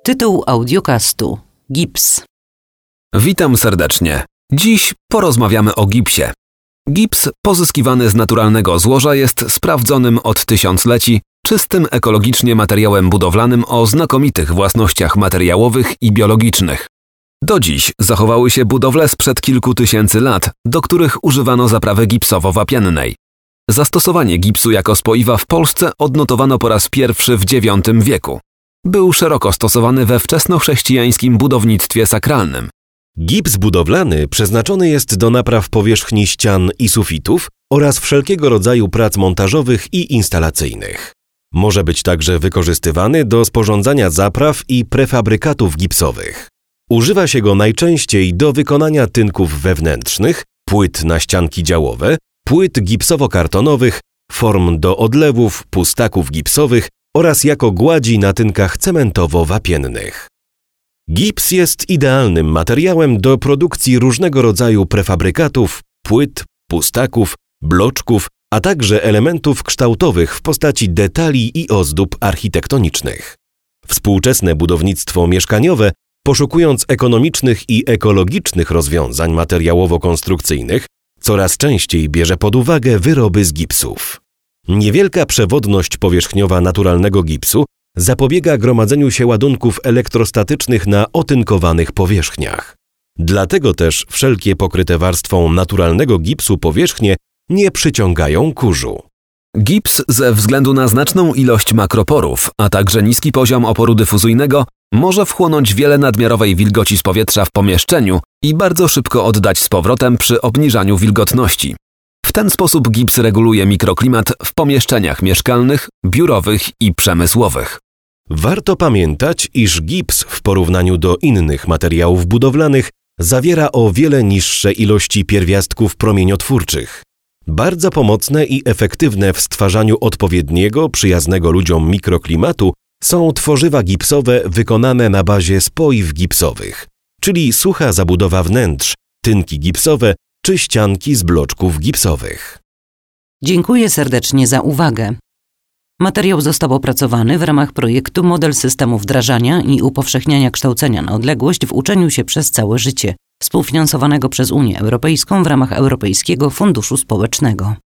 Tytuł audiocastu: Gips. Witam serdecznie. Dziś porozmawiamy o gipsie. Gips pozyskiwany z naturalnego złoża jest sprawdzonym od tysiącleci, czystym ekologicznie materiałem budowlanym o znakomitych własnościach materiałowych i biologicznych. Do dziś zachowały się budowle sprzed kilku tysięcy lat, do których używano zaprawy gipsowo-wapiennej. Zastosowanie gipsu jako spoiwa w Polsce odnotowano po raz pierwszy w IX wieku. Był szeroko stosowany we wczesnochrześcijańskim budownictwie sakralnym. Gips budowlany przeznaczony jest do napraw powierzchni ścian i sufitów oraz wszelkiego rodzaju prac montażowych i instalacyjnych. Może być także wykorzystywany do sporządzania zapraw i prefabrykatów gipsowych. Używa się go najczęściej do wykonania tynków wewnętrznych, płyt na ścianki działowe, płyt gipsowo-kartonowych, form do odlewów, pustaków gipsowych oraz jako gładzi na tynkach cementowo-wapiennych. Gips jest idealnym materiałem do produkcji różnego rodzaju prefabrykatów, płyt, pustaków, bloczków, a także elementów kształtowych w postaci detali i ozdób architektonicznych. Współczesne budownictwo mieszkaniowe, poszukując ekonomicznych i ekologicznych rozwiązań materiałowo-konstrukcyjnych, coraz częściej bierze pod uwagę wyroby z gipsów. Niewielka przewodność powierzchniowa naturalnego gipsu zapobiega gromadzeniu się ładunków elektrostatycznych na otynkowanych powierzchniach. Dlatego też wszelkie pokryte warstwą naturalnego gipsu powierzchnie nie przyciągają kurzu. Gips ze względu na znaczną ilość makroporów, a także niski poziom oporu dyfuzyjnego może wchłonąć wiele nadmiarowej wilgoci z powietrza w pomieszczeniu i bardzo szybko oddać z powrotem przy obniżaniu wilgotności. W ten sposób gips reguluje mikroklimat w pomieszczeniach mieszkalnych, biurowych i przemysłowych. Warto pamiętać, iż gips w porównaniu do innych materiałów budowlanych zawiera o wiele niższe ilości pierwiastków promieniotwórczych. Bardzo pomocne i efektywne w stwarzaniu odpowiedniego, przyjaznego ludziom mikroklimatu są tworzywa gipsowe wykonane na bazie spoiw gipsowych, czyli sucha zabudowa wnętrz, tynki gipsowe czy ścianki z bloczków gipsowych. Dziękuję serdecznie za uwagę. Materiał został opracowany w ramach projektu Model systemu wdrażania i upowszechniania kształcenia na odległość w uczeniu się przez całe życie, współfinansowanego przez Unię Europejską w ramach Europejskiego Funduszu Społecznego.